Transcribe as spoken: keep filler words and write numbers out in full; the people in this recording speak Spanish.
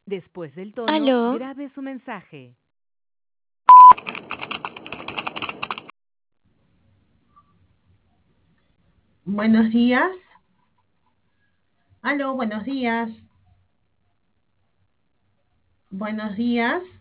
Después del tono, Aló, grabe su mensaje. Buenos días. Aló, buenos días. Buenos días.